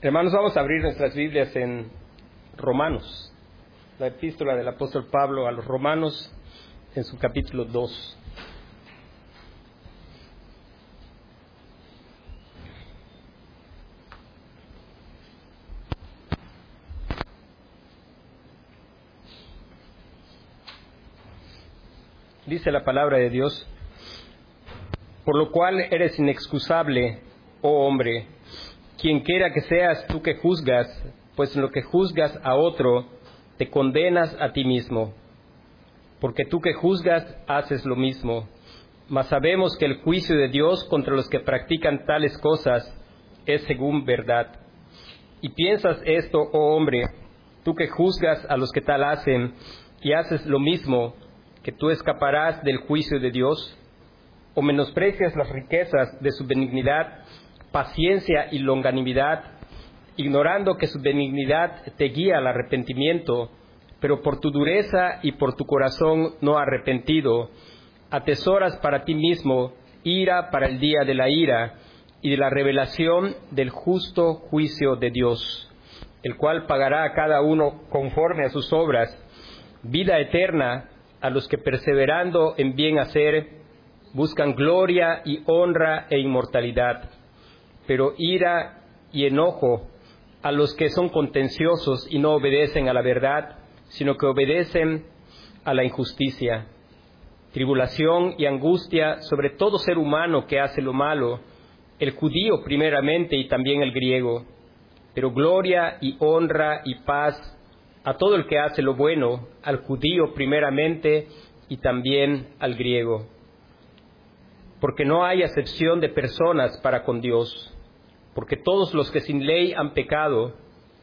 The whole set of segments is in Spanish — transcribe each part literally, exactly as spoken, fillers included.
Hermanos, vamos a abrir nuestras Biblias en Romanos, la epístola del apóstol Pablo a los Romanos, en su capítulo dos. Dice la palabra de Dios: por lo cual eres inexcusable, oh hombre, quien quiera que seas tú que juzgas, pues en lo que juzgas a otro, te condenas a ti mismo. Porque tú que juzgas, haces lo mismo. Mas sabemos que el juicio de Dios contra los que practican tales cosas es según verdad. Y piensas esto, oh hombre, tú que juzgas a los que tal hacen, y haces lo mismo, que tú escaparás del juicio de Dios. ¿O menosprecias las riquezas de su benignidad, paciencia y longanimidad, ignorando que su benignidad te guía al arrepentimiento, pero por tu dureza y por tu corazón no arrepentido, atesoras para ti mismo ira para el día de la ira y de la revelación del justo juicio de Dios, el cual pagará a cada uno conforme a sus obras, vida eterna a los que perseverando en bien hacer, buscan gloria y honra e inmortalidad, pero ira y enojo a los que son contenciosos y no obedecen a la verdad, sino que obedecen a la injusticia. Tribulación y angustia sobre todo ser humano que hace lo malo, el judío primeramente y también el griego, pero gloria y honra y paz a todo el que hace lo bueno, al judío primeramente y también al griego. Porque no hay acepción de personas para con Dios, porque todos los que sin ley han pecado,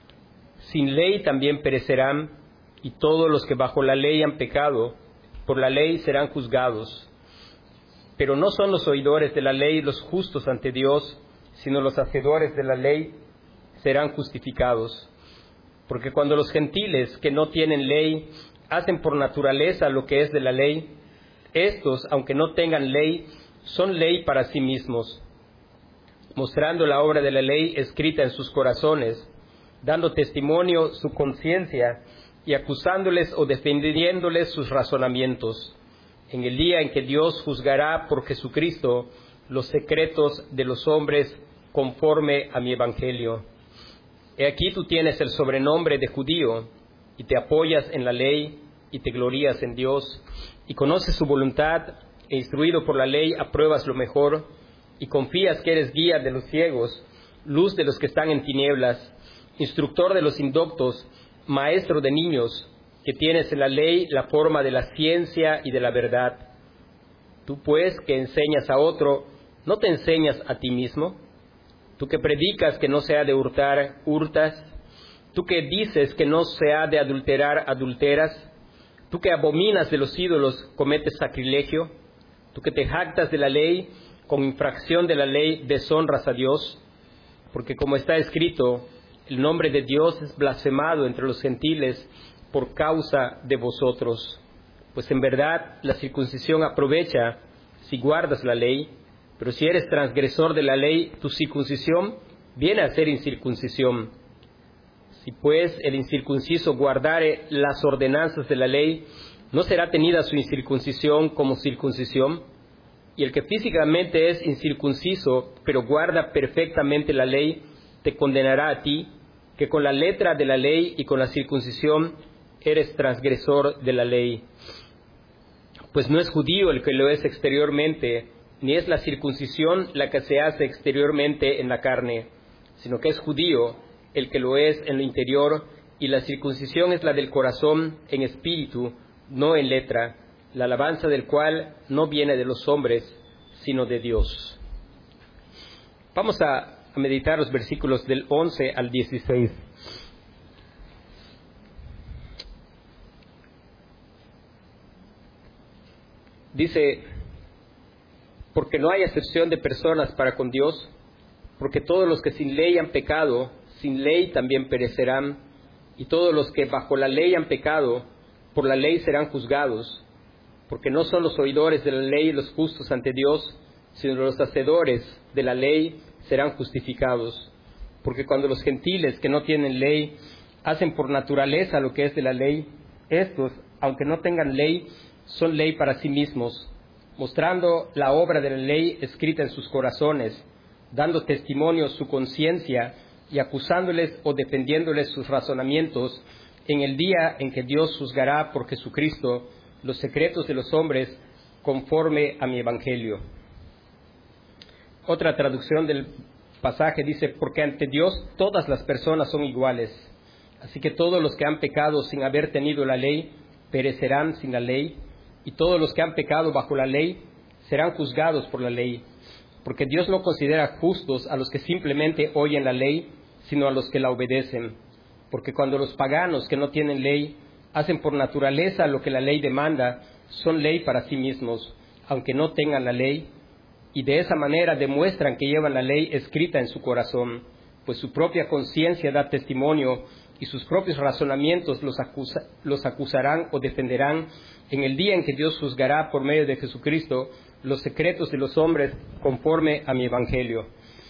sin ley también perecerán, y todos los que bajo la ley han pecado, por la ley serán juzgados. Pero no son los oidores de la ley los justos ante Dios, sino los hacedores de la ley serán justificados. Porque cuando los gentiles que no tienen ley hacen por naturaleza lo que es de la ley, estos, aunque no tengan ley, son ley para sí mismos, mostrando la obra de la ley escrita en sus corazones, dando testimonio su conciencia y acusándoles o defendiéndoles sus razonamientos, en el día en que Dios juzgará por Jesucristo los secretos de los hombres conforme a mi evangelio. He aquí tú tienes el sobrenombre de judío, y te apoyas en la ley, y te glorías en Dios, y conoces su voluntad, e instruido por la ley apruebas lo mejor, y confías que eres guía de los ciegos, luz de los que están en tinieblas, instructor de los indoctos, maestro de niños, que tienes en la ley la forma de la ciencia y de la verdad. Tú pues que enseñas a otro, ¿no te enseñas a ti mismo? Tú que predicas que no se ha de hurtar, hurtas. Tú que dices que no se ha de adulterar, adulteras. Tú que abominas de los ídolos, cometes sacrilegio. Tú que te jactas de la ley, con infracción de la ley deshonras a Dios, porque como está escrito, el nombre de Dios es blasfemado entre los gentiles por causa de vosotros. Pues en verdad la circuncisión aprovecha si guardas la ley, pero si eres transgresor de la ley, tu circuncisión viene a ser incircuncisión. Si pues el incircunciso guardare las ordenanzas de la ley, ¿no será tenida su incircuncisión como circuncisión? Y el que físicamente es incircunciso, pero guarda perfectamente la ley, te condenará a ti, que con la letra de la ley y con la circuncisión eres transgresor de la ley. Pues no es judío el que lo es exteriormente, ni es la circuncisión la que se hace exteriormente en la carne, sino que es judío el que lo es en lo interior, y la circuncisión es la del corazón en espíritu, no en letra, la alabanza del cual no viene de los hombres, sino de Dios. Vamos a, a meditar los versículos del once al dieciséis. Dice: porque no hay acepción de personas para con Dios, porque todos los que sin ley han pecado, sin ley también perecerán, y todos los que bajo la ley han pecado, por la ley serán juzgados. Porque no son los oidores de la ley los justos ante Dios, sino los hacedores de la ley serán justificados. porque cuando los gentiles que no tienen ley hacen por naturaleza lo que es de la ley, estos, aunque no tengan ley, son ley para sí mismos, mostrando la obra de la ley escrita en sus corazones, dando testimonio su conciencia y acusándoles o defendiéndoles sus razonamientos en el día en que Dios juzgará por Jesucristo los secretos de los hombres conforme a mi evangelio. Otra traducción del pasaje dice, porque ante Dios todas las personas son iguales, así que todos los que han pecado sin haber tenido la ley perecerán sin la ley, y todos los que han pecado bajo la ley serán juzgados por la ley, porque Dios no considera justos a los que simplemente oyen la ley, sino a los que la obedecen, porque cuando los paganos que no tienen ley hacen por naturaleza lo que la ley demanda, son ley para sí mismos, aunque no tengan la ley, y de esa manera demuestran que llevan la ley escrita en su corazón, pues su propia conciencia da testimonio y sus propios razonamientos los, acusa, los acusarán o defenderán en el día en que Dios juzgará por medio de Jesucristo los secretos de los hombres conforme a mi evangelio.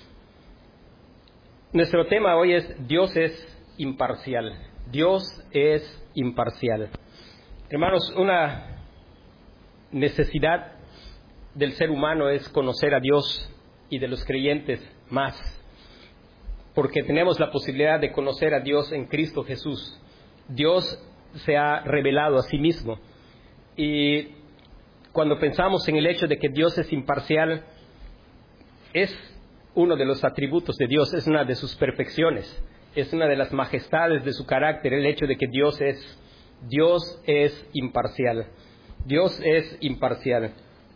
Nuestro tema hoy es Dios es imparcial. Dios es imparcial. Hermanos, una necesidad del ser humano es conocer a Dios y de los creyentes más, porque tenemos la posibilidad de conocer a Dios en Cristo Jesús. Dios se ha revelado a sí mismo, y cuando pensamos en el hecho de que Dios es imparcial, es uno de los atributos de Dios, es una de sus perfecciones, es una de las majestades de su carácter, el hecho de que Dios es, Dios es imparcial. Dios es imparcial.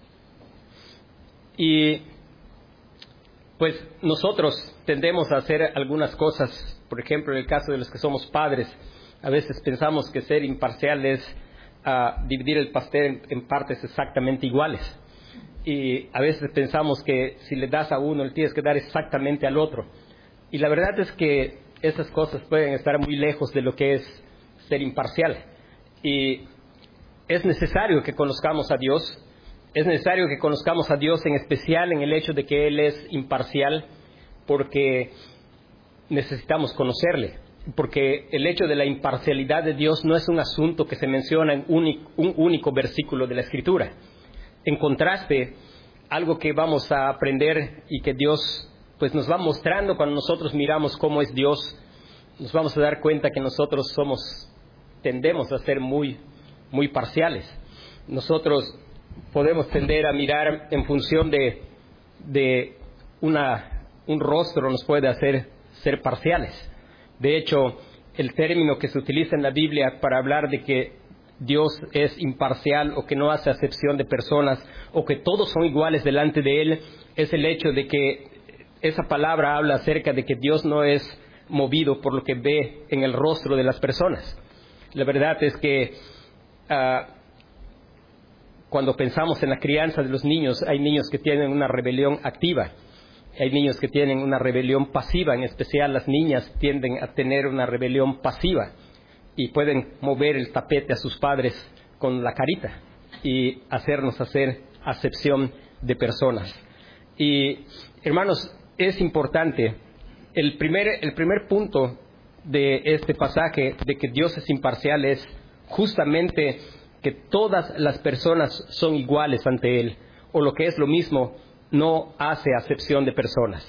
Y pues nosotros tendemos a hacer algunas cosas, por ejemplo, en el caso de los que somos padres, a veces pensamos que ser imparcial es uh, dividir el pastel en, en partes exactamente iguales. Y a veces pensamos que si le das a uno, le tienes que dar exactamente al otro. Y la verdad es que esas cosas pueden estar muy lejos de lo que es ser imparcial. Y es necesario que conozcamos a Dios. Es necesario que conozcamos a Dios en especial en el hecho de que Él es imparcial, porque necesitamos conocerle. Porque el hecho de la imparcialidad de Dios no es un asunto que se menciona en un, un único versículo de la Escritura. En contraste, algo que vamos a aprender y que Dios pues nos va mostrando cuando nosotros miramos cómo es Dios, nos vamos a dar cuenta que nosotros somos, tendemos a ser muy, muy parciales. Nosotros podemos tender a mirar en función de, de una, un rostro, nos puede hacer ser parciales. De hecho, el término que se utiliza en la Biblia para hablar de que Dios es imparcial o que no hace acepción de personas o que todos son iguales delante de Él, es el hecho de que esa palabra habla acerca de que Dios no es movido por lo que ve en el rostro de las personas. La verdad es que uh, cuando pensamos en la crianza de los niños, hay niños que tienen una rebelión activa, hay niños que tienen una rebelión pasiva, en especial las niñas tienden a tener una rebelión pasiva y pueden mover el tapete a sus padres con la carita y hacernos hacer acepción de personas. Y hermanos, es importante, el primer, el primer punto de este pasaje de que Dios es imparcial es justamente que todas las personas son iguales ante Él, o lo que es lo mismo, no hace acepción de personas.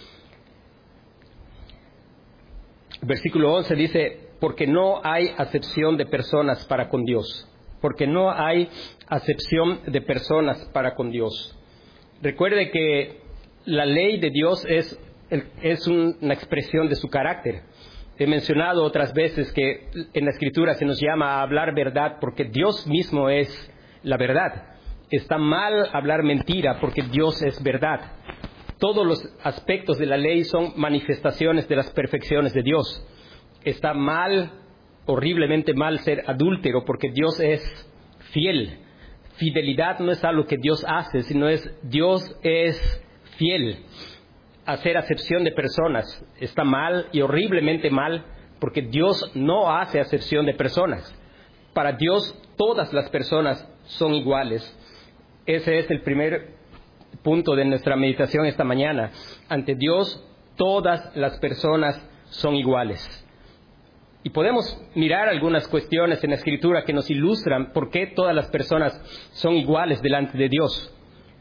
Versículo once dice, porque no hay acepción de personas para con Dios, porque no hay acepción de personas para con Dios. Recuerde que la ley de Dios es, es una expresión de su carácter. He mencionado otras veces que en la Escritura se nos llama a hablar verdad porque Dios mismo es la verdad. Está mal hablar mentira porque Dios es verdad. Todos los aspectos de la ley son manifestaciones de las perfecciones de Dios. Está mal, horriblemente mal, ser adúltero porque Dios es fiel. Fidelidad no es algo que Dios hace, sino es Dios es fiel. Hacer acepción de personas está mal y horriblemente mal porque Dios no hace acepción de personas. Para Dios todas las personas son iguales. Ese es el primer punto de nuestra meditación esta mañana. Ante Dios todas las personas son iguales. Y podemos mirar algunas cuestiones en la Escritura que nos ilustran por qué todas las personas son iguales delante de Dios.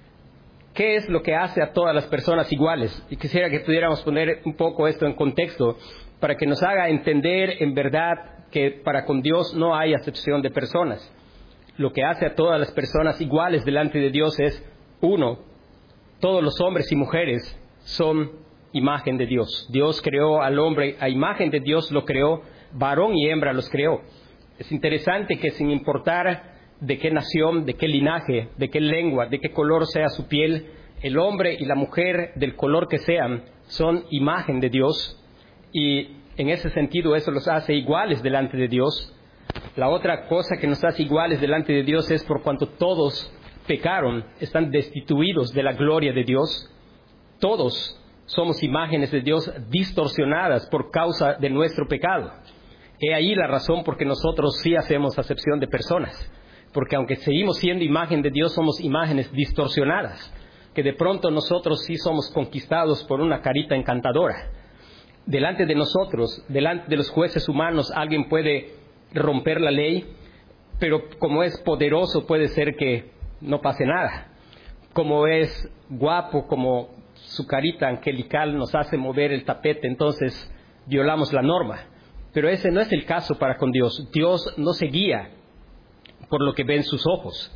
¿Qué es lo que hace a todas las personas iguales? Y quisiera que pudiéramos poner un poco esto en contexto para que nos haga entender en verdad que para con Dios no hay acepción de personas. Lo que hace a todas las personas iguales delante de Dios es, uno, todos los hombres y mujeres son imagen de Dios. Dios creó al hombre, a imagen de Dios lo creó, varón y hembra los creó. Es interesante que sin importar de qué nación, de qué linaje, de qué lengua, de qué color sea su piel, el hombre y la mujer, del color que sean, son imagen de Dios, y en ese sentido eso los hace iguales delante de Dios. La otra cosa que nos hace iguales delante de Dios es por cuanto todos pecaron, están destituidos de la gloria de Dios. Todos somos imágenes de Dios distorsionadas por causa de nuestro pecado. He ahí la razón por que nosotros sí hacemos acepción de personas. Porque aunque seguimos siendo imagen de Dios, somos imágenes distorsionadas. Que de pronto nosotros sí somos conquistados por una carita encantadora. Delante de nosotros, delante de los jueces humanos, alguien puede romper la ley, pero como es poderoso puede ser que no pase nada. Como es guapo, como su carita angelical nos hace mover el tapete, entonces violamos la norma. Pero ese no es el caso para con Dios. Dios no se guía por lo que ven sus ojos.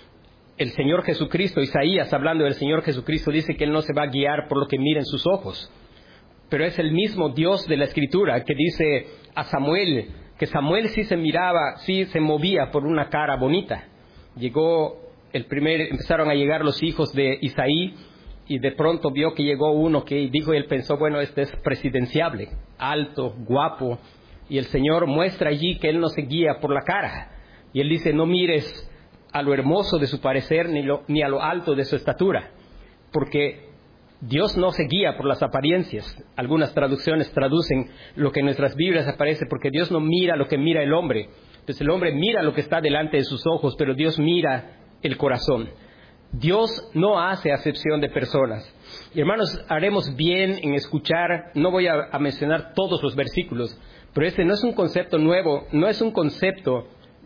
El Señor Jesucristo, Isaías, hablando del Señor Jesucristo, dice que Él no se va a guiar por lo que miren sus ojos. Pero es el mismo Dios de la Escritura que dice a Samuel, que Samuel sí se miraba, sí se movía por una cara bonita. Llegó el primer, empezaron a llegar los hijos de Isaí, y de pronto vio que llegó uno que dijo, y él pensó, bueno, este es presidenciable, alto, guapo, y el Señor muestra allí que Él no se guía por la cara. Y Él dice, no mires a lo hermoso de su parecer ni, lo, ni a lo alto de su estatura, porque Dios no se guía por las apariencias. Algunas traducciones traducen lo que en nuestras Biblias aparece, porque Dios no mira lo que mira el hombre. Entonces el hombre mira lo que está delante de sus ojos, pero Dios mira el corazón. Dios no hace acepción de personas. Y hermanos, haremos bien en escuchar, no voy a, a mencionar todos los versículos, pero este no es un concepto nuevo, no es un concepto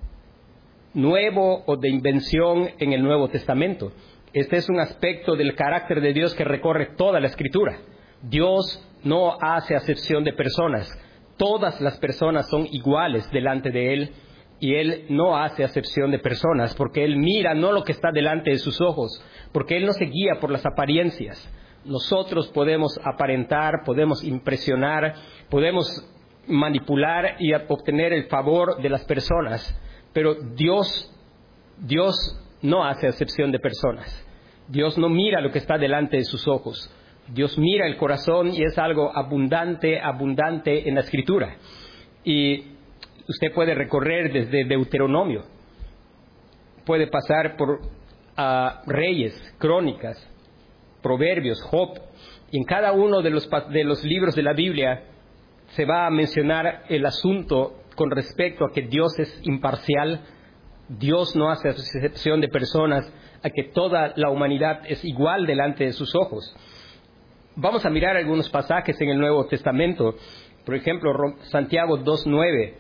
nuevo o de invención en el Nuevo Testamento. Este es un aspecto del carácter de Dios que recorre toda la Escritura. Dios no hace acepción de personas. Todas las personas son iguales delante de Él, y Él no hace acepción de personas, porque Él mira no lo que está delante de sus ojos, porque Él no se guía por las apariencias. Nosotros podemos aparentar, podemos impresionar, podemos manipular y obtener el favor de las personas, pero Dios, Dios no hace acepción de personas. Dios no mira lo que está delante de sus ojos. Dios mira el corazón, y es algo abundante, abundante en la Escritura. Y usted puede recorrer desde Deuteronomio, puede pasar por uh, Reyes, Crónicas, Proverbios, Job, y en cada uno de los, de los libros de la Biblia se va a mencionar el asunto con respecto a que Dios es imparcial. Dios no hace excepción de personas, a que toda la humanidad es igual delante de sus ojos. Vamos a mirar algunos pasajes en el Nuevo Testamento. Por ejemplo, Santiago dos nueve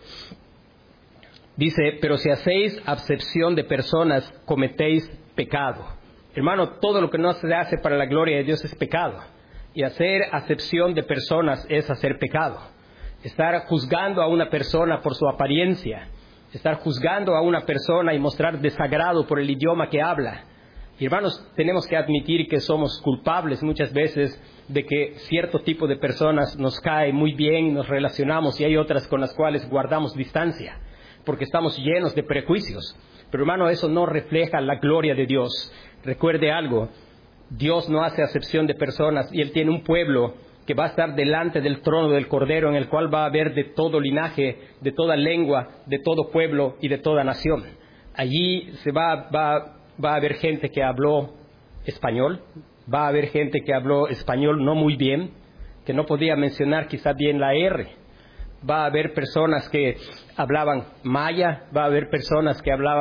dice, pero si hacéis acepción de personas, cometéis pecado. Hermano, todo lo que no se hace para la gloria de Dios es pecado. Y hacer acepción de personas es hacer pecado. Estar juzgando a una persona por su apariencia, estar juzgando a una persona y mostrar desagrado por el idioma que habla. Y hermanos, tenemos que admitir que somos culpables muchas veces de que cierto tipo de personas nos cae muy bien, nos relacionamos, y hay otras con las cuales guardamos distancia, porque estamos llenos de prejuicios. Pero hermano, eso no refleja la gloria de Dios. Recuerde algo, Dios no hace acepción de personas, y Él tiene un pueblo que va a estar delante del trono del Cordero, en el cual va a haber de todo linaje, de toda lengua, de todo pueblo y de toda nación. Allí se va, va, va a haber gente que habló español, va a haber gente que habló español no muy bien, que no podía mencionar quizá bien la R. Va a haber personas que hablaban maya, va a haber personas que hablaban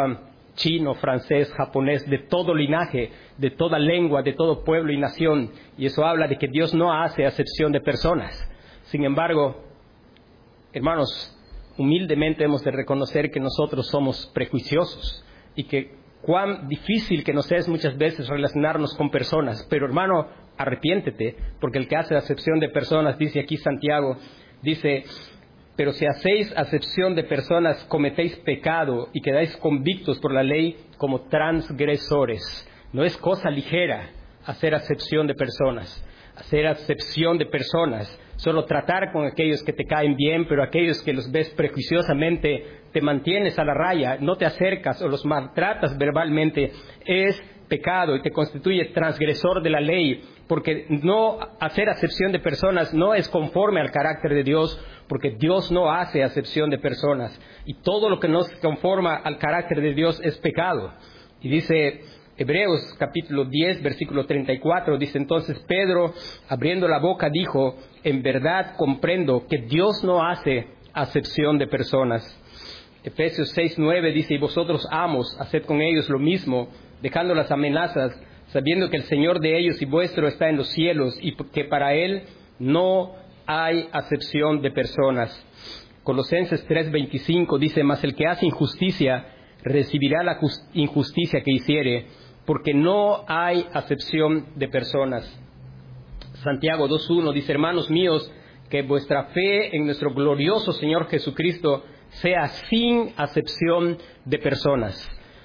chino, francés, japonés, de todo linaje, de toda lengua, de todo pueblo y nación. Y eso habla de que Dios no hace acepción de personas. Sin embargo, hermanos, humildemente hemos de reconocer que nosotros somos prejuiciosos y que cuán difícil que nos es muchas veces relacionarnos con personas. Pero hermano, arrepiéntete, porque el que hace acepción de personas, dice aquí Santiago, dice, pero si hacéis acepción de personas, cometéis pecado y quedáis convictos por la ley como transgresores. No es cosa ligera hacer acepción de personas, hacer acepción de personas, solo tratar con aquellos que te caen bien, pero aquellos que los ves prejuiciosamente, te mantienes a la raya, no te acercas o los maltratas verbalmente, es pecado y te constituye transgresor de la ley, porque no hacer acepción de personas no es conforme al carácter de Dios, porque Dios no hace acepción de personas, y todo lo que no se conforma al carácter de Dios es pecado. Y dice Hebreos capítulo diez, versículo treinta y cuatro, dice entonces Pedro, abriendo la boca, dijo, en verdad comprendo que Dios no hace acepción de personas. Efesios seis, nueve dice, y vosotros amos, haced con ellos lo mismo, dejando las amenazas, sabiendo que el Señor de ellos y vuestro está en los cielos, y que para Él no hay acepción de personas. Colosenses tres, veinticinco dice, mas el que hace injusticia recibirá la injusticia que hiciere, porque no hay acepción de personas. Santiago dos, uno dice, hermanos míos, que vuestra fe en nuestro glorioso Señor Jesucristo sea sin acepción de personas.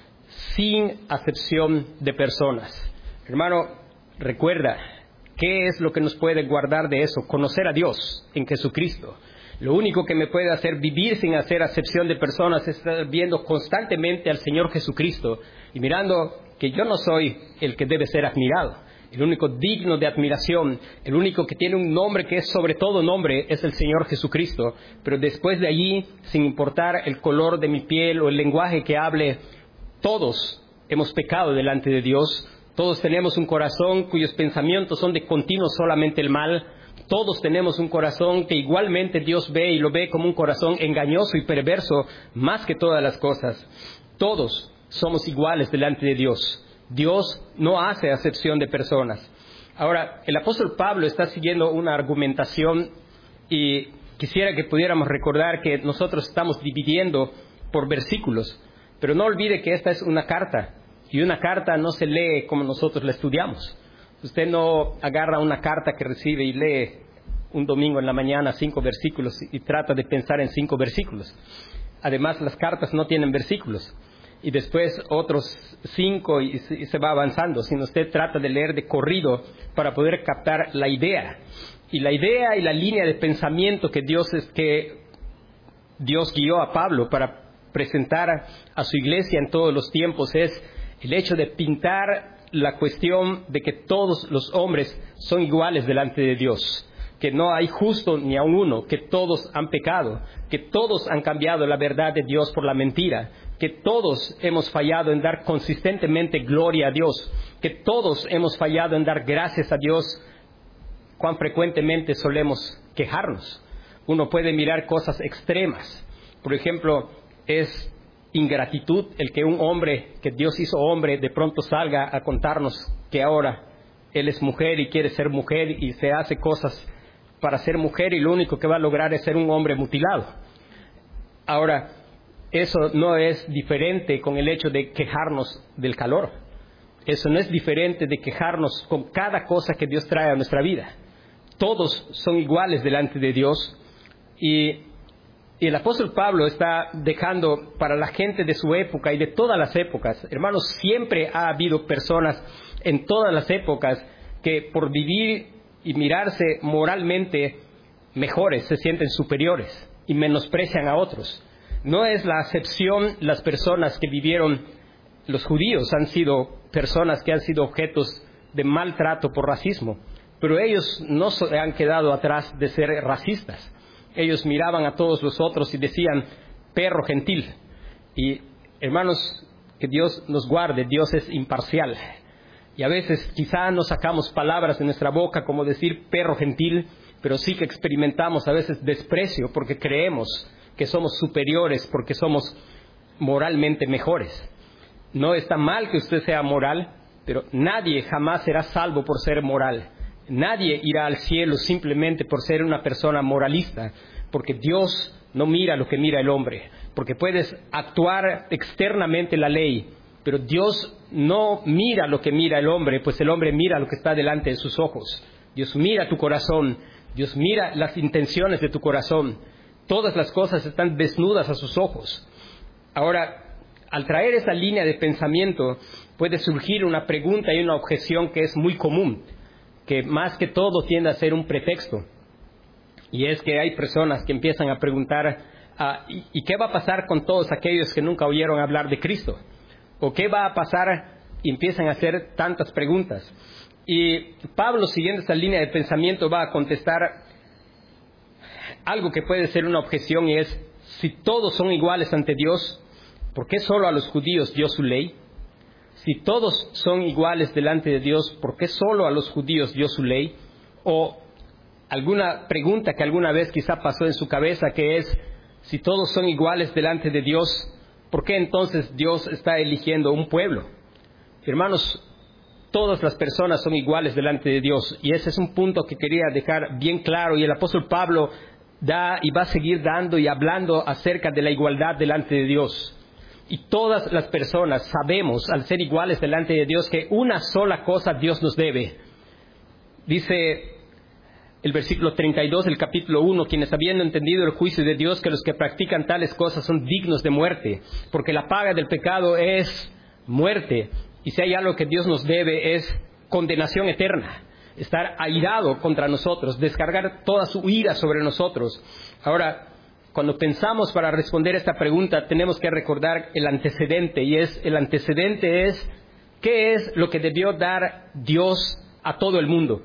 Sin acepción de personas. Hermano, recuerda, ¿qué es lo que nos puede guardar de eso? Conocer a Dios en Jesucristo. Lo único que me puede hacer vivir sin hacer acepción de personas es estar viendo constantemente al Señor Jesucristo y mirando que yo no soy el que debe ser admirado. El único digno de admiración, el único que tiene un nombre que es sobre todo nombre, es el Señor Jesucristo. Pero después de allí, sin importar el color de mi piel o el lenguaje que hable, todos hemos pecado delante de Dios. Todos tenemos un corazón cuyos pensamientos son de continuo solamente el mal. Todos tenemos un corazón que igualmente Dios ve y lo ve como un corazón engañoso y perverso más que todas las cosas. Todos somos iguales delante de Dios. Dios no hace acepción de personas. Ahora, el apóstol Pablo está siguiendo una argumentación y quisiera que pudiéramos recordar que nosotros estamos dividiendo por versículos, pero no olvide que esta es una carta y una carta no se lee como nosotros la estudiamos. Usted no agarra una carta que recibe y lee un domingo en la mañana cinco versículos y trata de pensar en cinco versículos. Además, las cartas no tienen versículos. Y después otros cinco y se va avanzando, sino usted trata de leer de corrido para poder captar la idea. Y la idea y la línea de pensamiento que Dios es que Dios guió a Pablo para presentar a su iglesia en todos los tiempos es el hecho de pintar la cuestión de que todos los hombres son iguales delante de Dios, que no hay justo ni aun uno, que todos han pecado, que todos han cambiado la verdad de Dios por la mentira, que todos hemos fallado en dar consistentemente gloria a Dios, que todos hemos fallado en dar gracias a Dios. Cuán frecuentemente solemos quejarnos. Uno puede mirar cosas extremas. Por ejemplo, es ingratitud el que un hombre, que Dios hizo hombre, de pronto salga a contarnos que ahora él es mujer y quiere ser mujer y se hace cosas para ser mujer y lo único que va a lograr es ser un hombre mutilado. Ahora, eso no es diferente con el hecho de quejarnos del calor. Eso no es diferente de quejarnos con cada cosa que Dios trae a nuestra vida. Todos son iguales delante de Dios. Y, y el apóstol Pablo está dejando para la gente de su época y de todas las épocas. Hermanos, siempre ha habido personas en todas las épocas que por vivir y mirarse moralmente mejores se sienten superiores y menosprecian a otros. No es la acepción las personas que vivieron, los judíos han sido personas que han sido objetos de maltrato por racismo, pero ellos no se han quedado atrás de ser racistas. Ellos miraban a todos los otros y decían, perro gentil. Y hermanos, que Dios nos guarde, Dios es imparcial. Y a veces quizá no sacamos palabras de nuestra boca como decir perro gentil, pero sí que experimentamos a veces desprecio porque creemos que somos superiores, porque somos moralmente mejores. No está mal que usted sea moral, pero nadie jamás será salvo por ser moral. Nadie irá al cielo simplemente por ser una persona moralista, porque Dios no mira lo que mira el hombre, porque puedes actuar externamente la ley, pero Dios no mira lo que mira el hombre, pues el hombre mira lo que está delante de sus ojos. Dios mira tu corazón, Dios mira las intenciones de tu corazón. Todas las cosas están desnudas a sus ojos. Ahora, al traer esa línea de pensamiento, puede surgir una pregunta y una objeción que es muy común, que más que todo tiende a ser un pretexto. Y es que hay personas que empiezan a preguntar, ah, ¿y, ¿y qué va a pasar con todos aquellos que nunca oyeron hablar de Cristo? ¿O qué va a pasar? Y empiezan a hacer tantas preguntas. Y Pablo, siguiendo esa línea de pensamiento, va a contestar algo que puede ser una objeción, y es, si todos son iguales ante Dios, ¿por qué solo a los judíos dio su ley? Si todos son iguales delante de Dios, ¿por qué solo a los judíos dio su ley? O alguna pregunta que alguna vez quizá pasó en su cabeza, que es, si todos son iguales delante de Dios, ¿por qué entonces Dios está eligiendo un pueblo? Hermanos, todas las personas son iguales delante de Dios, y ese es un punto que quería dejar bien claro, y el apóstol Pablo da y va a seguir dando y hablando acerca de la igualdad delante de Dios. Y todas las personas sabemos, al ser iguales delante de Dios, que una sola cosa Dios nos debe. Dice el versículo treinta y dos del capítulo uno, quienes habiendo entendido el juicio de Dios, que los que practican tales cosas son dignos de muerte, porque la paga del pecado es muerte, y si hay algo que Dios nos debe es condenación eterna, estar airado contra nosotros, descargar toda su ira sobre nosotros. Ahora, cuando pensamos para responder esta pregunta, tenemos que recordar el antecedente, y es el antecedente es, ¿qué es lo que debió dar Dios a todo el mundo?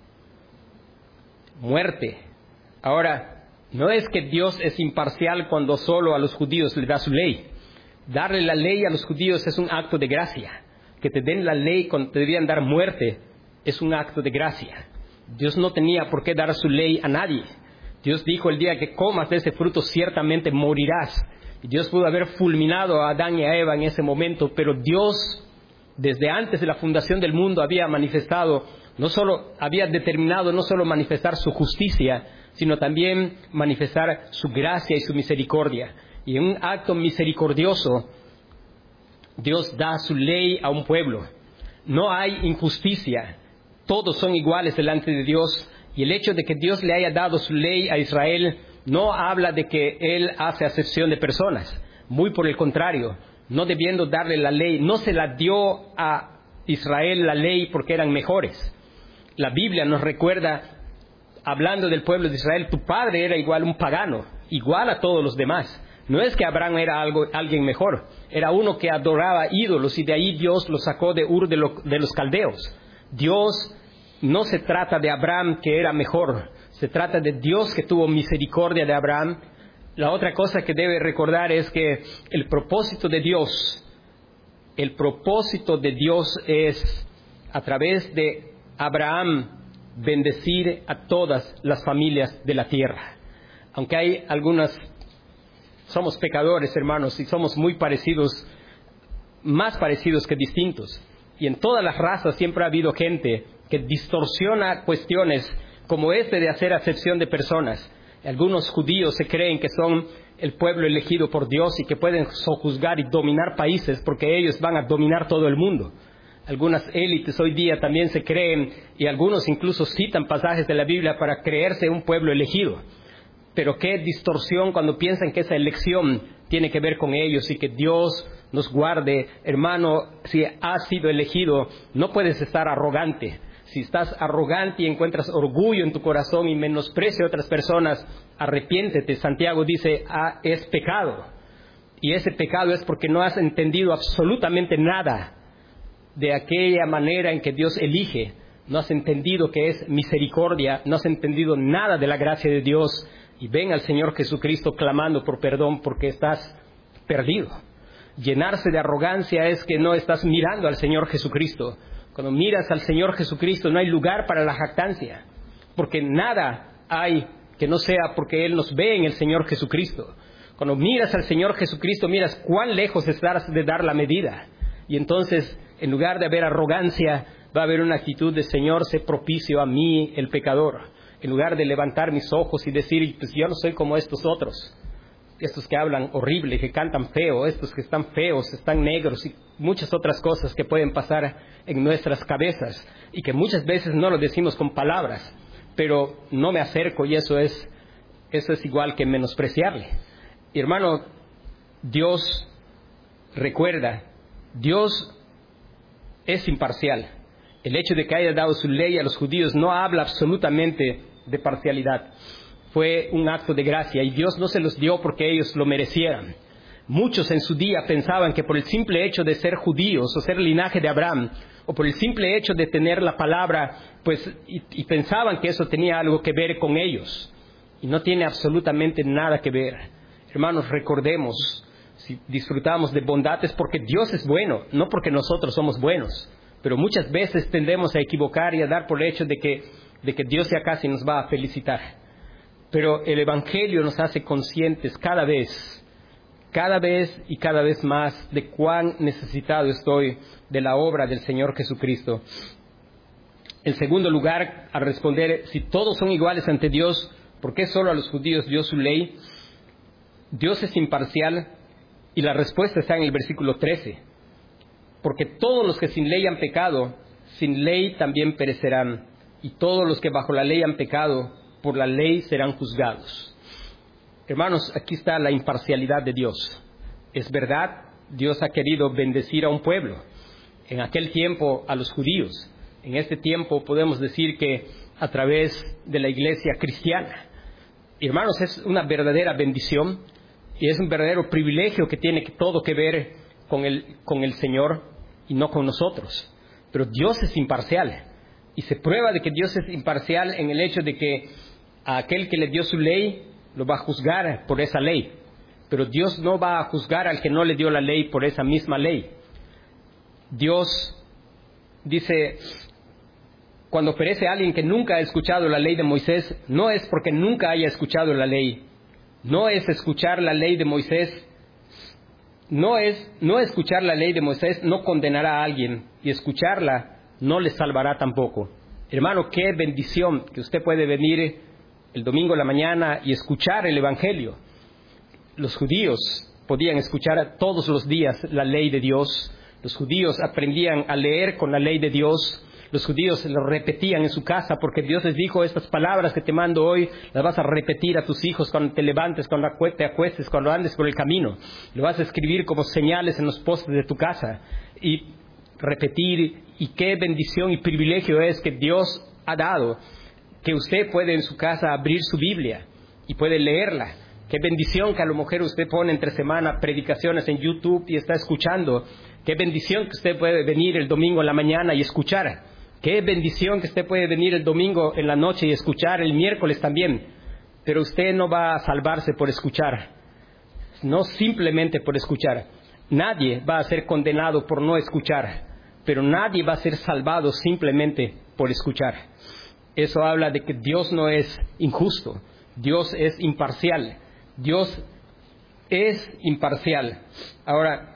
Muerte. Ahora, no es que Dios es imparcial cuando solo a los judíos le da su ley. Darle la ley a los judíos es un acto de gracia. Que te den la ley cuando te debían dar muerte es un acto de gracia. Dios no tenía por qué dar su ley a nadie. Dios dijo, el día que comas de ese fruto ciertamente morirás. Y Dios pudo haber fulminado a Adán y a Eva en ese momento, pero Dios, desde antes de la fundación del mundo, había manifestado, no solo, había determinado no solo manifestar su justicia, sino también manifestar su gracia y su misericordia. Y en un acto misericordioso, Dios da su ley a un pueblo. No hay injusticia. Todos son iguales delante de Dios. Y el hecho de que Dios le haya dado su ley a Israel no habla de que Él hace acepción de personas. Muy por el contrario, no debiendo darle la ley, no se la dio a Israel la ley porque eran mejores. La Biblia nos recuerda, hablando del pueblo de Israel, tu padre era igual un pagano, igual a todos los demás. No es que Abraham era algo, alguien mejor, era uno que adoraba ídolos, y de ahí Dios lo sacó de Ur de, lo, de los caldeos. Dios no se trata de Abraham que era mejor, se trata de Dios que tuvo misericordia de Abraham. La otra cosa que debe recordar es que el propósito de Dios, el propósito de Dios es, a través de Abraham, bendecir a todas las familias de la tierra. Aunque hay algunas, somos pecadores, hermanos, y somos muy parecidos, más parecidos que distintos. Y en todas las razas siempre ha habido gente que distorsiona cuestiones como este de hacer acepción de personas. Algunos judíos se creen que son el pueblo elegido por Dios y que pueden sojuzgar y dominar países porque ellos van a dominar todo el mundo. Algunas élites hoy día también se creen, y algunos incluso citan pasajes de la Biblia para creerse un pueblo elegido. Pero qué distorsión cuando piensan que esa elección tiene que ver con ellos, y que Dios nos guarde. Hermano, si has sido elegido, no puedes estar arrogante. Si estás arrogante y encuentras orgullo en tu corazón y menosprecio a otras personas, arrepiéntete. Santiago dice, ah, es pecado. Y ese pecado es porque no has entendido absolutamente nada de aquella manera en que Dios elige. No has entendido que es misericordia, no has entendido nada de la gracia de Dios. Y ven al Señor Jesucristo clamando por perdón porque estás perdido. Llenarse de arrogancia es que no estás mirando al Señor Jesucristo. Cuando miras al Señor Jesucristo no hay lugar para la jactancia, porque nada hay que no sea porque Él nos ve en el Señor Jesucristo. Cuando miras al Señor Jesucristo, miras cuán lejos estás de dar la medida. Y entonces, en lugar de haber arrogancia, va a haber una actitud de Señor, sé propicio a mí, el pecador. En lugar de levantar mis ojos y decir, pues yo no soy como estos otros. Estos que hablan horrible, que cantan feo, estos que están feos, están negros y muchas otras cosas que pueden pasar en nuestras cabezas y que muchas veces no lo decimos con palabras, pero no me acerco y eso es, eso es igual que menospreciarle. Y hermano, Dios, recuerda, Dios es imparcial. El hecho de que haya dado su ley a los judíos no habla absolutamente de parcialidad. Fue un acto de gracia y Dios no se los dio porque ellos lo merecieran. Muchos en su día pensaban que por el simple hecho de ser judíos o ser linaje de Abraham o por el simple hecho de tener la palabra, pues, y, y pensaban que eso tenía algo que ver con ellos. Y no tiene absolutamente nada que ver. Hermanos, recordemos, si disfrutamos de bondad es porque Dios es bueno, no porque nosotros somos buenos. Pero muchas veces tendemos a equivocar y a dar por hecho de que, de que Dios ya casi nos va a felicitar. Pero el Evangelio nos hace conscientes cada vez, cada vez y cada vez más de cuán necesitado estoy de la obra del Señor Jesucristo. En segundo lugar, al responder, si todos son iguales ante Dios, ¿por qué solo a los judíos dio su ley? Dios es imparcial y la respuesta está en el versículo trece. Porque todos los que sin ley han pecado, sin ley también perecerán. Y todos los que bajo la ley han pecado, por la ley serán juzgados. Hermanos, aquí está la imparcialidad de Dios. Es verdad, Dios ha querido bendecir a un pueblo. En aquel tiempo a los judíos. En este tiempo podemos decir que a través de la iglesia cristiana. Hermanos, es una verdadera bendición y es un verdadero privilegio que tiene todo que ver con el, con el Señor y no con nosotros. Pero Dios es imparcial. Y se prueba de que Dios es imparcial en el hecho de que a aquel que le dio su ley lo va a juzgar por esa ley. Pero Dios no va a juzgar al que no le dio la ley por esa misma ley. Dios dice, cuando perece alguien que nunca ha escuchado la ley de Moisés, no es porque nunca haya escuchado la ley. No es escuchar la ley de Moisés. No es, no escuchar la ley de Moisés no condenará a alguien. Y escucharla no le salvará tampoco. Hermano, qué bendición que usted puede venir el domingo en la mañana y escuchar el Evangelio. Los judíos podían escuchar todos los días la ley de Dios. Los judíos aprendían a leer con la ley de Dios. Los judíos lo repetían en su casa porque Dios les dijo, estas palabras que te mando hoy las vas a repetir a tus hijos cuando te levantes, cuando te acuestes, cuando andes por el camino. Lo vas a escribir como señales en los postes de tu casa. Y repetir, y qué bendición y privilegio es que Dios ha dado, que usted puede en su casa abrir su Biblia y puede leerla. Qué bendición que a lo mejor usted pone entre semana predicaciones en YouTube y está escuchando. Qué bendición que usted puede venir el domingo en la mañana y escuchar. Qué bendición que usted puede venir el domingo en la noche y escuchar el miércoles también. Pero usted no va a salvarse por escuchar. No simplemente por escuchar. Nadie va a ser condenado por no escuchar. Pero nadie va a ser salvado simplemente por escuchar. Eso habla de que Dios no es injusto. Dios es imparcial. Dios es imparcial. Ahora,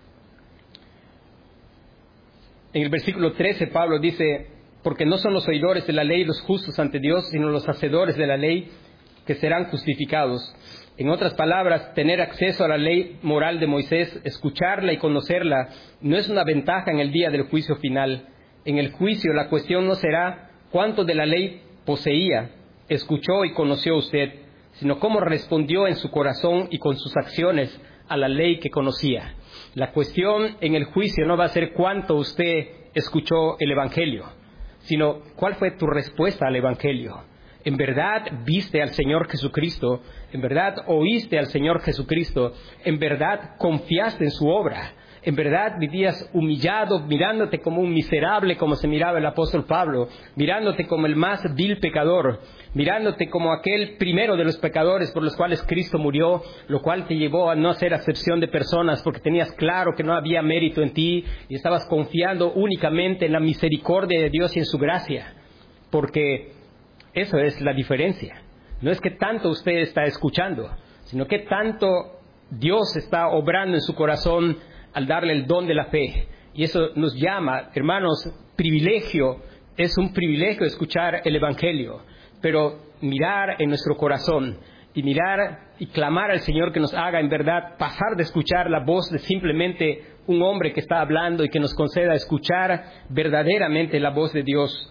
en el versículo trece, Pablo dice, porque no son los oidores de la ley los justos ante Dios, sino los hacedores de la ley que serán justificados. En otras palabras, tener acceso a la ley moral de Moisés, escucharla y conocerla, no es una ventaja en el día del juicio final. En el juicio la cuestión no será cuánto de la ley poseía, escuchó y conoció usted, sino cómo respondió en su corazón y con sus acciones a la ley que conocía. La cuestión en el juicio no va a ser cuánto usted escuchó el Evangelio, sino cuál fue tu respuesta al Evangelio. ¿En verdad viste al Señor Jesucristo? ¿En verdad oíste al Señor Jesucristo? ¿En verdad confiaste en su obra? ¿En verdad vivías humillado, mirándote como un miserable, como se miraba el apóstol Pablo, mirándote como el más vil pecador, mirándote como aquel primero de los pecadores por los cuales Cristo murió, lo cual te llevó a no hacer acepción de personas porque tenías claro que no había mérito en ti y estabas confiando únicamente en la misericordia de Dios y en su gracia? Porque eso es la diferencia. No es que tanto usted está escuchando, sino que tanto Dios está obrando en su corazón al darle el don de la fe. Y eso nos llama, hermanos, privilegio, es un privilegio escuchar el Evangelio, pero mirar en nuestro corazón y mirar y clamar al Señor que nos haga en verdad pasar de escuchar la voz de simplemente un hombre que está hablando y que nos conceda escuchar verdaderamente la voz de Dios.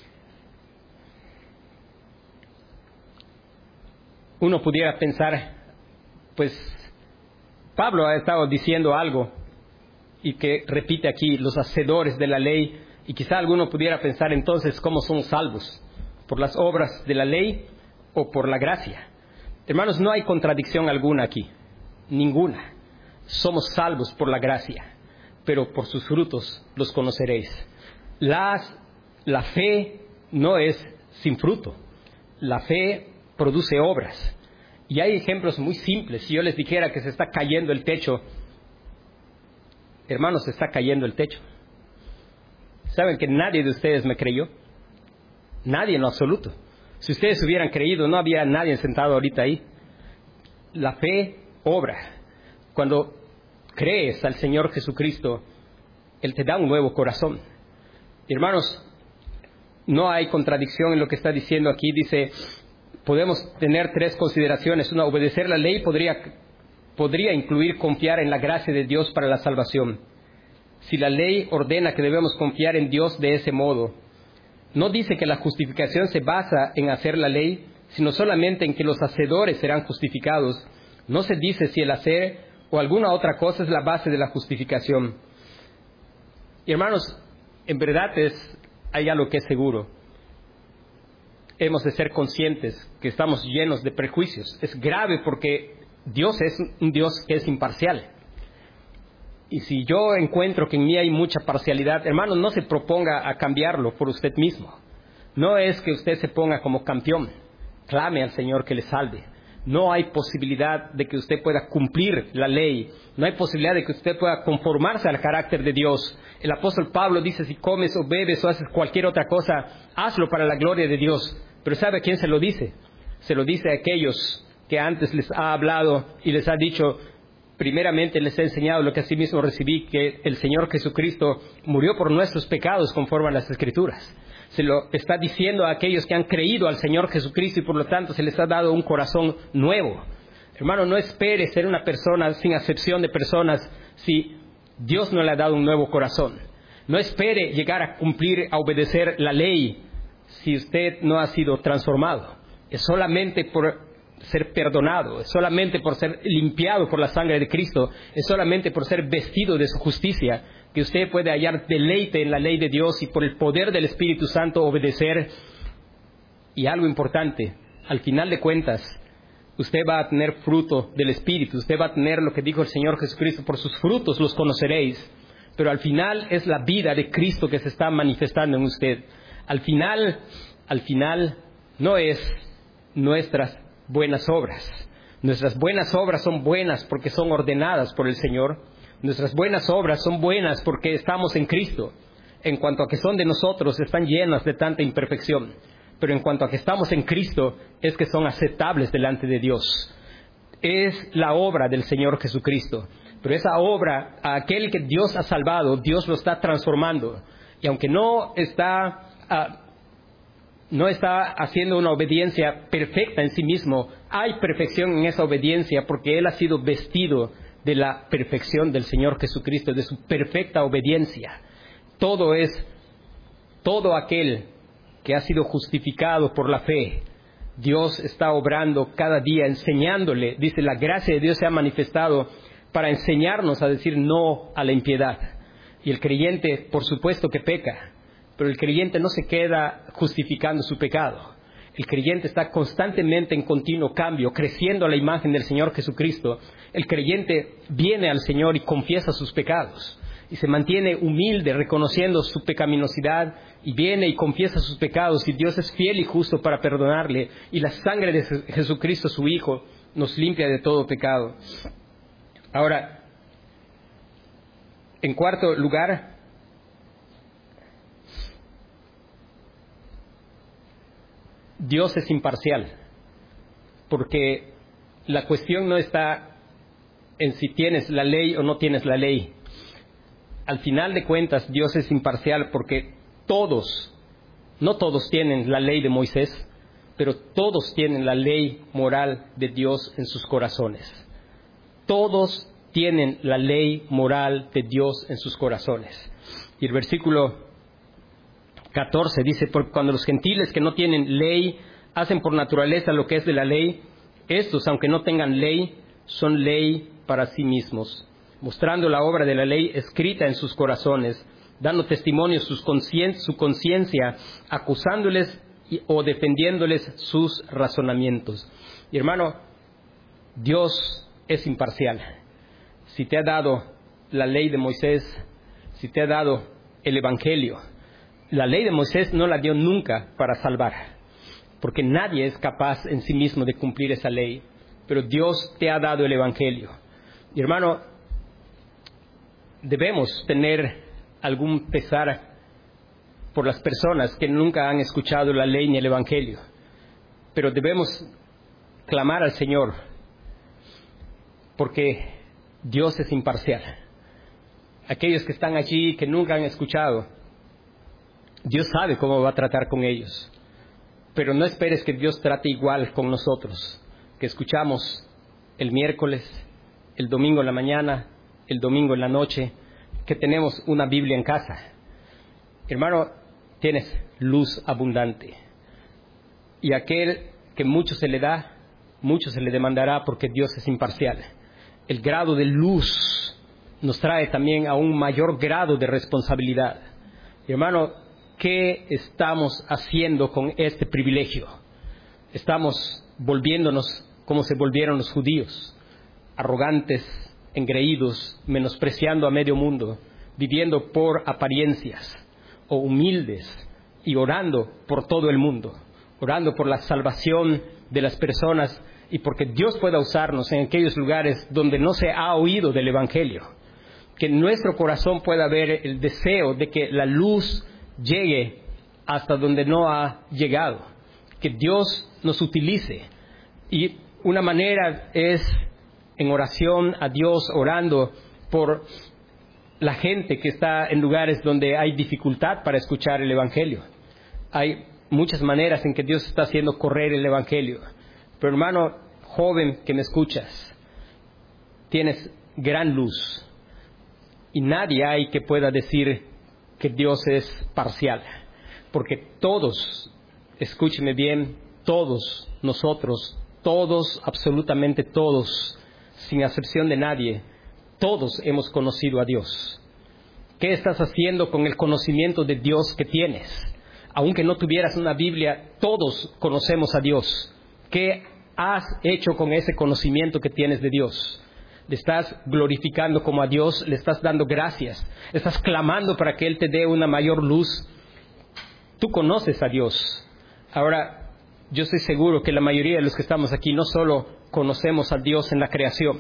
Uno pudiera pensar, pues Pablo ha estado diciendo algo y que repite aquí, los hacedores de la ley, y quizá alguno pudiera pensar entonces, ¿cómo somos salvos? ¿Por las obras de la ley o por la gracia? Hermanos, no hay contradicción alguna aquí, ninguna. Somos salvos por la gracia, pero por sus frutos los conoceréis. Las, la fe no es sin fruto, la fe produce obras. Y hay ejemplos muy simples. Si yo les dijera que se está cayendo el techo, hermanos, se está cayendo el techo. ¿Saben que nadie de ustedes me creyó? Nadie en lo absoluto. Si ustedes hubieran creído, no había nadie sentado ahorita ahí. La fe obra. Cuando crees al Señor Jesucristo, Él te da un nuevo corazón. Hermanos, no hay contradicción en lo que está diciendo aquí. Dice, podemos tener tres consideraciones. Una, obedecer la ley podría, podría incluir confiar en la gracia de Dios para la salvación. Si la ley ordena que debemos confiar en Dios de ese modo, no dice que la justificación se basa en hacer la ley, sino solamente en que los hacedores serán justificados. No se dice si el hacer o alguna otra cosa es la base de la justificación. Y hermanos, en verdad es, hay algo que es seguro. Hemos de ser conscientes que estamos llenos de prejuicios. Es grave porque Dios es un Dios que es imparcial. Y si yo encuentro que en mí hay mucha parcialidad, hermano, no se proponga a cambiarlo por usted mismo. No es que usted se ponga como campeón. Clame al Señor que le salve. No hay posibilidad de que usted pueda cumplir la ley. No hay posibilidad de que usted pueda conformarse al carácter de Dios. El apóstol Pablo dice, si comes o bebes o haces cualquier otra cosa, hazlo para la gloria de Dios. Pero ¿sabe a quién se lo dice? Se lo dice a aquellos que antes les ha hablado y les ha dicho, primeramente les he enseñado lo que asimismo recibí, que el Señor Jesucristo murió por nuestros pecados conforme a las Escrituras. Se lo está diciendo a aquellos que han creído al Señor Jesucristo y por lo tanto se les ha dado un corazón nuevo. Hermano, no espere ser una persona sin acepción de personas si Dios no le ha dado un nuevo corazón. No espere llegar a cumplir, a obedecer la ley si usted no ha sido transformado. Es solamente por ser perdonado, es solamente por ser limpiado por la sangre de Cristo, es solamente por ser vestido de su justicia, que usted puede hallar deleite en la ley de Dios y por el poder del Espíritu Santo obedecer. Y algo importante, al final de cuentas, usted va a tener fruto del Espíritu, usted va a tener lo que dijo el Señor Jesucristo, por sus frutos los conoceréis, pero al final es la vida de Cristo que se está manifestando en usted. Al final, al final no es nuestras buenas obras. Nuestras buenas obras son buenas porque son ordenadas por el Señor. Nuestras buenas obras son buenas porque estamos en Cristo. En cuanto a que son de nosotros, están llenas de tanta imperfección. Pero en cuanto a que estamos en Cristo, es que son aceptables delante de Dios. Es la obra del Señor Jesucristo. Pero esa obra, a aquel que Dios ha salvado, Dios lo está transformando. Y aunque no está... Uh, no está haciendo una obediencia perfecta en sí mismo, hay perfección en esa obediencia porque Él ha sido vestido de la perfección del Señor Jesucristo, de su perfecta obediencia. Todo es, todo aquel que ha sido justificado por la fe, Dios está obrando cada día, enseñándole. Dice, la gracia de Dios se ha manifestado para enseñarnos a decir no a la impiedad. Y el creyente, por supuesto que peca, pero el creyente no se queda justificando su pecado. El creyente está constantemente en continuo cambio, creciendo a la imagen del Señor Jesucristo. El creyente viene al Señor y confiesa sus pecados. Y se mantiene humilde, reconociendo su pecaminosidad. Y viene y confiesa sus pecados. Y Dios es fiel y justo para perdonarle. Y la sangre de Jesucristo, su Hijo, nos limpia de todo pecado. Ahora, en cuarto lugar, Dios es imparcial, porque la cuestión no está en si tienes la ley o no tienes la ley. al final de cuentas Dios es imparcial porque todos, no todos tienen la ley de Moisés, pero todos tienen la ley moral de Dios en sus corazones. Todos tienen la ley moral de Dios en sus corazones. Y el versículo catorce dice, porque cuando los gentiles que no tienen ley hacen por naturaleza lo que es de la ley, estos, aunque no tengan ley, son ley para sí mismos, mostrando la obra de la ley escrita en sus corazones, dando testimonio sus concien- su conciencia, acusándoles y, o defendiéndoles sus razonamientos. Y hermano, Dios es imparcial. Si te ha dado la ley de Moisés, si te ha dado el Evangelio, la ley de Moisés no la dio nunca para salvar, porque nadie es capaz en sí mismo de cumplir esa ley, pero Dios te ha dado el Evangelio. Y hermano, debemos tener algún pesar por las personas que nunca han escuchado la ley ni el Evangelio, pero debemos clamar al Señor, porque Dios es imparcial. Aquellos que están allí, que nunca han escuchado, Dios sabe cómo va a tratar con ellos, pero no esperes que Dios trate igual con nosotros, que escuchamos el miércoles, el domingo en la mañana, el domingo en la noche, que tenemos una Biblia en casa. Hermano, tienes luz abundante, y aquel que mucho se le da, mucho se le demandará, porque Dios es imparcial. El grado de luz nos trae también a un mayor grado de responsabilidad. Hermano, ¿qué estamos haciendo con este privilegio? Estamos volviéndonos como se volvieron los judíos, arrogantes, engreídos, menospreciando a medio mundo, viviendo por apariencias, o humildes y orando por todo el mundo, orando por la salvación de las personas y porque Dios pueda usarnos en aquellos lugares donde no se ha oído del Evangelio. Que en nuestro corazón pueda haber el deseo de que la luz llegue hasta donde no ha llegado, que Dios nos utilice. Y una manera es en oración a Dios, orando por la gente que está en lugares donde hay dificultad para escuchar el Evangelio. Hay muchas maneras en que Dios está haciendo correr el Evangelio. Pero hermano joven que me escuchas, tienes gran luz y nadie hay que pueda decir que Dios es parcial, porque todos, escúcheme bien, todos nosotros, todos, absolutamente todos, sin excepción de nadie, todos hemos conocido a Dios. ¿Qué estás haciendo con el conocimiento de Dios que tienes? Aunque no tuvieras una Biblia, todos conocemos a Dios. ¿Qué has hecho con ese conocimiento que tienes de Dios? ¿Le estás glorificando como a Dios? ¿Le estás dando gracias? ¿Estás clamando para que Él te dé una mayor luz? Tú conoces a Dios. Ahora, yo estoy seguro que la mayoría de los que estamos aquí no solo conocemos a Dios en la creación,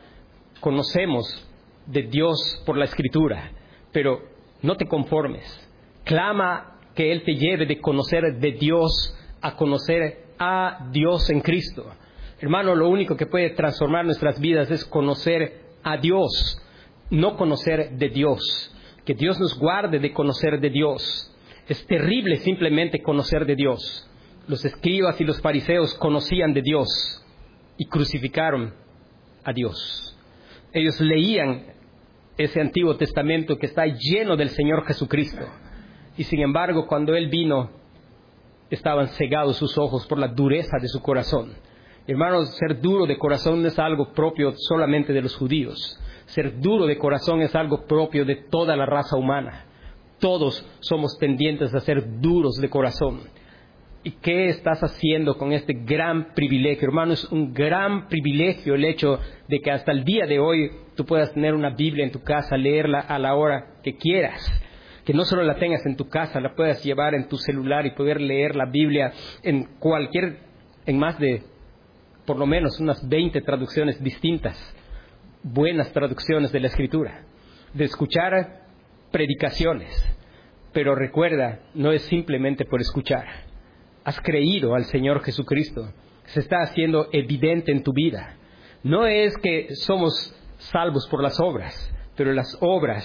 conocemos de Dios por la Escritura, pero no te conformes. Clama que Él te lleve de conocer de Dios a conocer a Dios en Cristo. Hermano, lo único que puede transformar nuestras vidas es conocer a Dios, no conocer de Dios. Que Dios nos guarde de conocer de Dios. Es terrible simplemente conocer de Dios. Los escribas y los fariseos conocían de Dios y crucificaron a Dios. Ellos leían ese Antiguo Testamento que está lleno del Señor Jesucristo. Y sin embargo, cuando Él vino, estaban cegados sus ojos por la dureza de su corazón. Hermanos, ser duro de corazón no es algo propio solamente de los judíos. Ser duro de corazón es algo propio de toda la raza humana. Todos somos tendientes a ser duros de corazón. ¿Y qué estás haciendo con este gran privilegio? Hermano, es un gran privilegio el hecho de que hasta el día de hoy tú puedas tener una Biblia en tu casa, leerla a la hora que quieras. Que no solo la tengas en tu casa, la puedas llevar en tu celular y poder leer la Biblia en cualquier, en más de, por lo menos, unas veinte traducciones distintas, buenas traducciones de la Escritura, de escuchar predicaciones. Pero recuerda, no es simplemente por escuchar. Has creído al Señor Jesucristo, se está haciendo evidente en tu vida. No es que somos salvos por las obras, pero las obras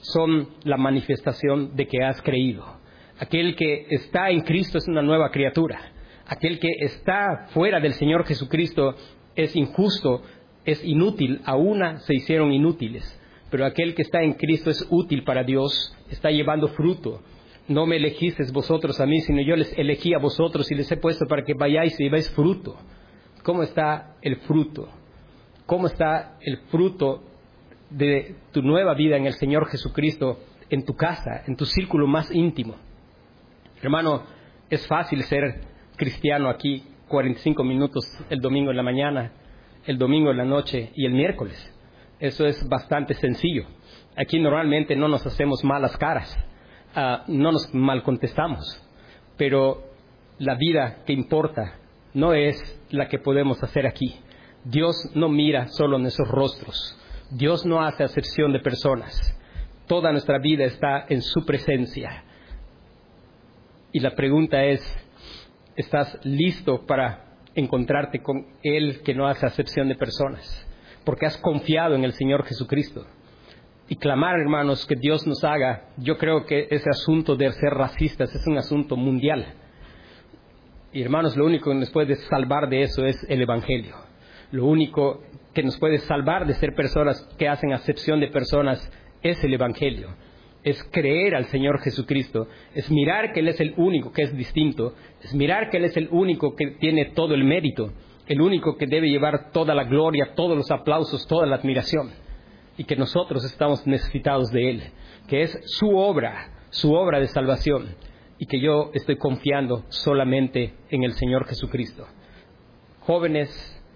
son la manifestación de que has creído. Aquel que está en Cristo es una nueva criatura. Aquel que está fuera del Señor Jesucristo es injusto, es inútil, a una se hicieron inútiles. Pero aquel que está en Cristo es útil para Dios, está llevando fruto. No me elegisteis vosotros a mí, sino yo les elegí a vosotros y les he puesto para que vayáis y llevéis fruto. ¿Cómo está el fruto? ¿Cómo está el fruto de tu nueva vida en el Señor Jesucristo, en tu casa, en tu círculo más íntimo? Hermano, es fácil ser cristiano aquí cuarenta y cinco minutos el domingo en la mañana, el domingo en la noche y el miércoles. Eso es bastante sencillo. Aquí normalmente no nos hacemos malas caras, uh, no nos mal contestamos, pero la vida que importa no es la que podemos hacer aquí. Dios no mira solo nuestros rostros. Dios no hace acepción de personas. Toda nuestra vida está en su presencia. Y la pregunta es, ¿estás listo para encontrarte con Él que no hace acepción de personas? Porque has confiado en el Señor Jesucristo. Y clamar, hermanos, que Dios nos haga, yo creo que ese asunto de ser racistas es un asunto mundial. Y hermanos, lo único que nos puede salvar de eso es el Evangelio. Lo único que nos puede salvar de ser personas que hacen acepción de personas es el Evangelio. Es creer al Señor Jesucristo, es mirar que Él es el único que es distinto, es mirar que Él es el único que tiene todo el mérito, el único que debe llevar toda la gloria, todos los aplausos, toda la admiración, y que nosotros estamos necesitados de Él, que es su obra, su obra de salvación, y que yo estoy confiando solamente en el Señor Jesucristo. Jóvenes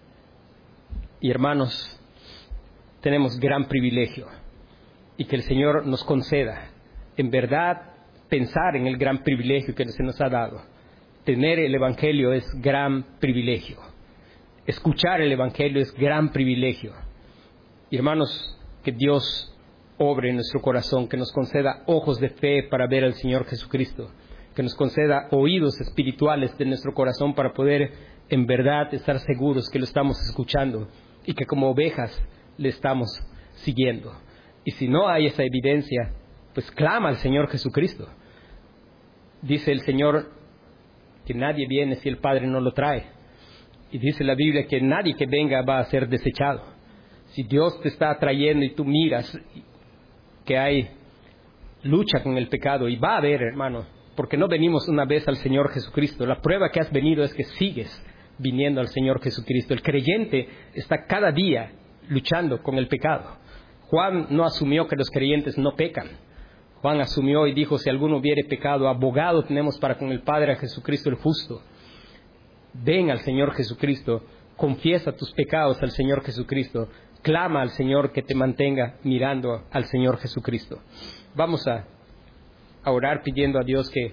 y hermanos, tenemos gran privilegio. Y que el Señor nos conceda, en verdad, pensar en el gran privilegio que se nos ha dado. Tener el Evangelio es gran privilegio. Escuchar el Evangelio es gran privilegio. Y hermanos, que Dios obre en nuestro corazón, que nos conceda ojos de fe para ver al Señor Jesucristo, que nos conceda oídos espirituales de nuestro corazón para poder en verdad estar seguros que lo estamos escuchando y que como ovejas le estamos siguiendo. Y si no hay esa evidencia, pues clama al Señor Jesucristo. Dice el Señor que nadie viene si el Padre no lo trae. Y dice la Biblia que nadie que venga va a ser desechado. Si Dios te está trayendo y tú miras que hay lucha con el pecado, y va a haber, hermano, porque no venimos una vez al Señor Jesucristo. La prueba que has venido es que sigues viniendo al Señor Jesucristo. El creyente está cada día luchando con el pecado. Juan no asumió que los creyentes no pecan. Juan asumió y dijo, si alguno hubiere pecado, abogado tenemos para con el Padre a Jesucristo el justo. Ven al Señor Jesucristo, confiesa tus pecados al Señor Jesucristo, clama al Señor que te mantenga mirando al Señor Jesucristo. Vamos a, a orar pidiendo a Dios que,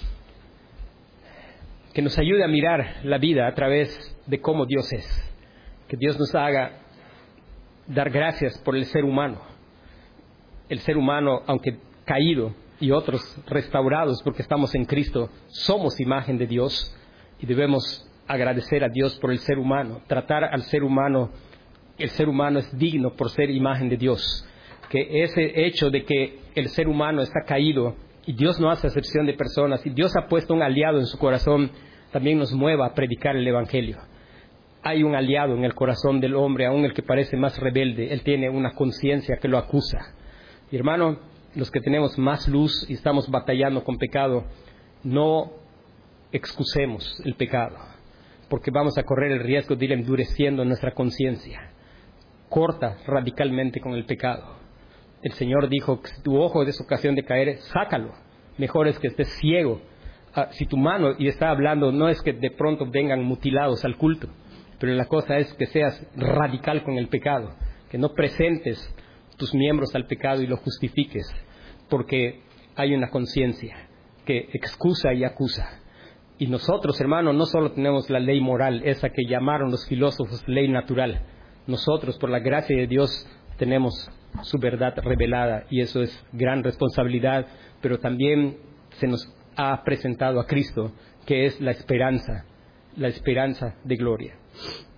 que nos ayude a mirar la vida a través de cómo Dios es. Que Dios nos haga dar gracias por el ser humano. El ser humano, aunque caído, y otros restaurados porque estamos en Cristo, somos imagen de Dios y debemos agradecer a Dios por el ser humano, tratar al ser humano, el ser humano es digno por ser imagen de Dios. Que ese hecho de que el ser humano está caído y Dios no hace acepción de personas y Dios ha puesto un aliado en su corazón, también nos mueva a predicar el Evangelio. Hay un aliado en el corazón del hombre, aun el que parece más rebelde, él tiene una conciencia que lo acusa. Y hermano, los que tenemos más luz y estamos batallando con pecado, no excusemos el pecado, porque vamos a correr el riesgo de ir endureciendo nuestra conciencia. Corta radicalmente con el pecado. El Señor dijo que si tu ojo es ocasión de caer, sácalo. Mejor es que estés ciego. Ah, si tu mano, y está hablando, no es que de pronto vengan mutilados al culto, pero la cosa es que seas radical con el pecado, que no presentes tus miembros al pecado y lo justifiques, porque hay una conciencia que excusa y acusa. Y nosotros, hermanos, no solo tenemos la ley moral, esa que llamaron los filósofos ley natural. Nosotros, por la gracia de Dios, tenemos su verdad revelada, y eso es gran responsabilidad, pero también se nos ha presentado a Cristo, que es la esperanza, la esperanza de gloria.